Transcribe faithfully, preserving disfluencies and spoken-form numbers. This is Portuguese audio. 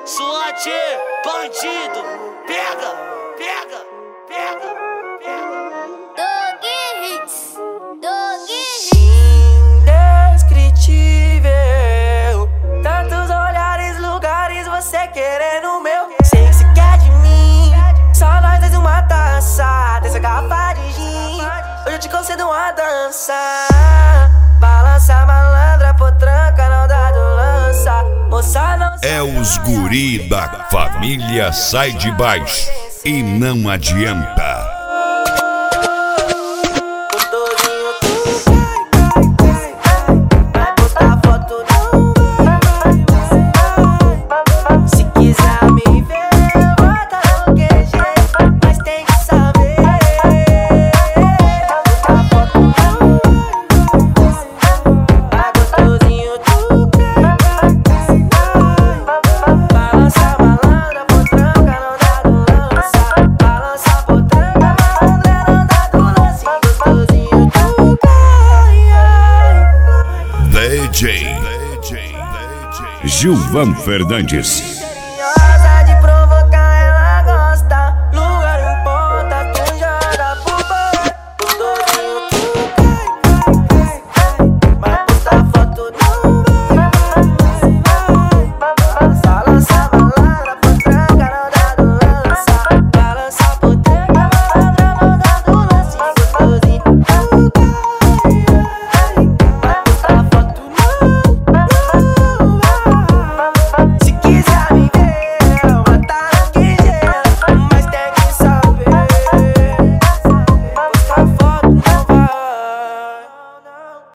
SWAT, bandido, pega, pega, pega, pega. Dog Hits, Dog Hits. Indescritível, tantos olhares, lugares, você querendo o meu. Sei que você quer de mim, só nós dois uma taça dessa garrafa de gin. Hoje eu te concedo uma dança. Balança malandra, potranca, não dá do lança. Moça não É os guri da família Sai de Baixo e não adianta. Gostosinho, tu vai, vai postar foto, não vai. Se quiser me ver, bota no Q G, mas tem que saber. Postar foto, não vai. Gostosinho, tu vai, balança malandra, potranca, não dá do lança. Balança potranca, malandra, não dá do lance. Gostosinho, tu vai. D J Gilvan Fernandes.